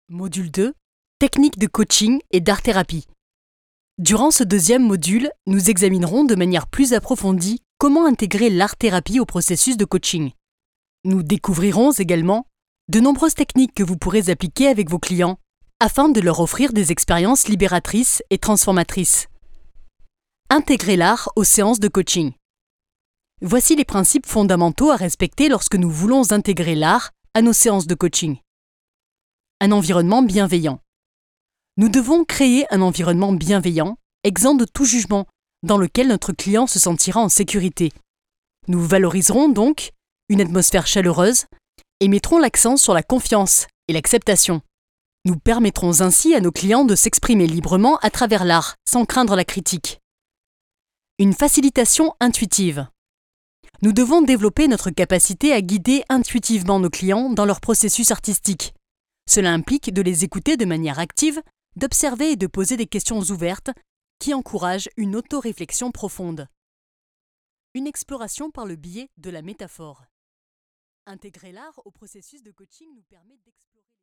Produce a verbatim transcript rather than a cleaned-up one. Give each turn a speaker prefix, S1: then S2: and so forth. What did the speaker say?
S1: Module deux. Techniques de coaching et d'art-thérapie. Durant ce deuxième module, nous examinerons de manière plus approfondie comment intégrer l'art-thérapie au processus de coaching. Nous découvrirons également de nombreuses techniques que vous pourrez appliquer avec vos clients afin de leur offrir des expériences libératrices et transformatrices. Intégrer l'art aux séances de coaching. Voici les principes fondamentaux à respecter lorsque nous voulons intégrer l'art à nos séances de coaching. Un environnement bienveillant. Nous devons créer un environnement bienveillant, exempt de tout jugement, dans lequel notre client se sentira en sécurité. Nous valoriserons donc une atmosphère chaleureuse et mettrons l'accent sur la confiance et l'acceptation. Nous permettrons ainsi à nos clients de s'exprimer librement à travers l'art, sans craindre la critique. Une facilitation intuitive. Nous devons développer notre capacité à guider intuitivement nos clients dans leur processus artistique. Cela implique de les écouter de manière active, d'observer et de poser des questions ouvertes qui encouragent une autoréflexion profonde. Une exploration par le biais de la métaphore. Intégrer l'art au processus de coaching nous permet d'explorer